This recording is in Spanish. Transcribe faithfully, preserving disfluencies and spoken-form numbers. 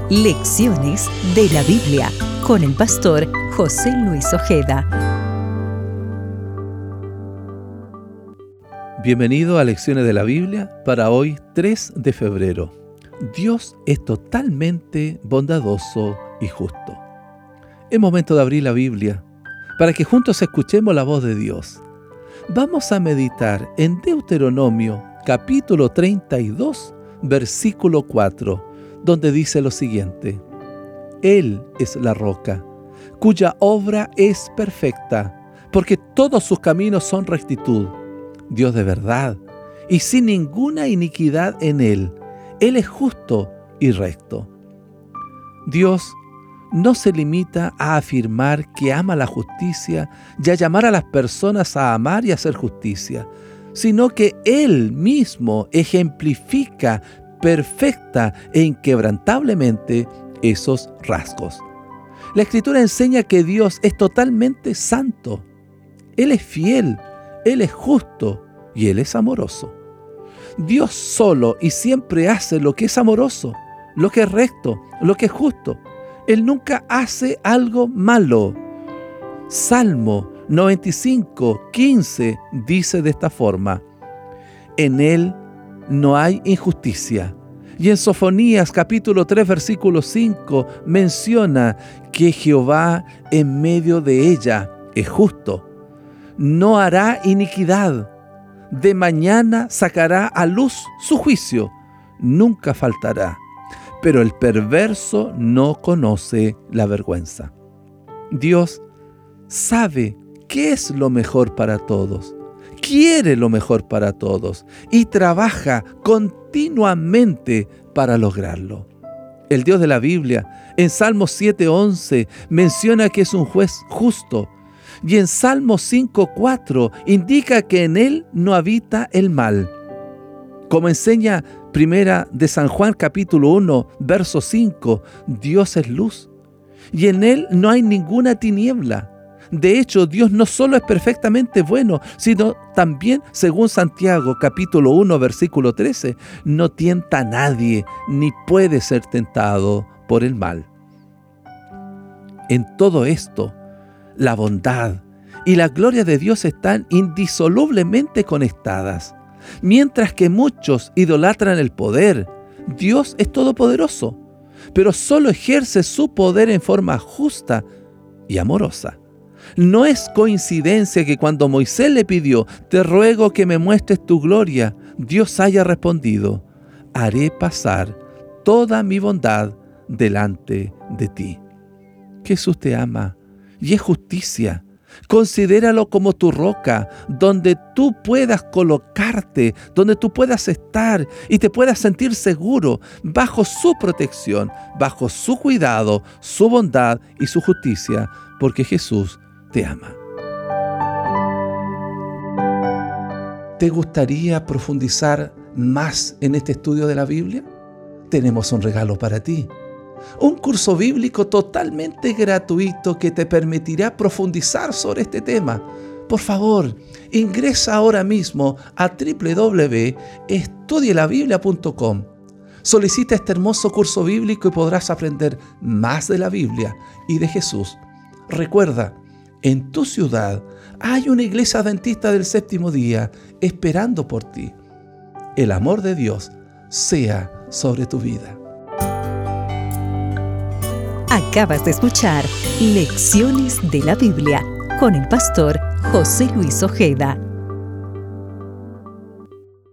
Lecciones de la Biblia con el pastor José Luis Ojeda. Bienvenido a Lecciones de la Biblia para hoy, tres de febrero. Dios es totalmente bondadoso y justo. Es momento de abrir la Biblia para que juntos escuchemos la voz de Dios. Vamos a meditar en Deuteronomio capítulo treinta y dos, versículo cuatro, donde dice lo siguiente: Él es la roca, cuya obra es perfecta, porque todos sus caminos son rectitud. Dios de verdad, y sin ninguna iniquidad en Él. Él es justo y recto. Dios no se limita a afirmar que ama la justicia y a llamar a las personas a amar y hacer justicia, sino que Él mismo ejemplifica perfecta e inquebrantablemente esos rasgos. La Escritura enseña que Dios es totalmente santo. Él es fiel, Él es justo y Él es amoroso. Dios solo y siempre hace lo que es amoroso, lo que es recto, lo que es justo. Él nunca hace algo malo. Salmo noventa y cinco, quince dice de esta forma: En Él no hay injusticia. Y en Sofonías capítulo tres, versículo cinco menciona que Jehová en medio de ella es justo. No hará iniquidad. De mañana sacará a luz su juicio. Nunca faltará. Pero el perverso no conoce la vergüenza. Dios sabe qué es lo mejor para todos. Quiere lo mejor para todos y trabaja continuamente para lograrlo. El Dios de la Biblia, en Salmo siete once, menciona que es un juez justo, y en Salmo cinco cuatro indica que en Él no habita el mal. Como enseña Primera de San Juan capítulo uno, verso cinco, Dios es luz, y en Él no hay ninguna tiniebla. De hecho, Dios no solo es perfectamente bueno, sino también, según Santiago capítulo uno, versículo trece, no tienta a nadie, ni puede ser tentado por el mal. En todo esto, la bondad y la gloria de Dios están indisolublemente conectadas. Mientras que muchos idolatran el poder, Dios es todopoderoso, pero solo ejerce su poder en forma justa y amorosa. No es coincidencia que cuando Moisés le pidió: te ruego que me muestres tu gloria, Dios haya respondido: haré pasar toda mi bondad delante de ti. Jesús te ama y es justicia. Considéralo como tu roca, donde tú puedas colocarte, donde tú puedas estar y te puedas sentir seguro bajo su protección, bajo su cuidado, su bondad y su justicia, porque Jesús te ama. ¿Te gustaría profundizar más en este estudio de la Biblia? Tenemos un regalo para ti. Un curso bíblico totalmente gratuito que te permitirá profundizar sobre este tema. Por favor, ingresa ahora mismo a doble u doble u doble u punto estudie la biblia punto com. Solicita este hermoso curso bíblico y podrás aprender más de la Biblia y de Jesús. Recuerda, en tu ciudad hay una iglesia adventista del séptimo día esperando por ti. El amor de Dios sea sobre tu vida. Acabas de escuchar Lecciones de la Biblia con el pastor José Luis Ojeda.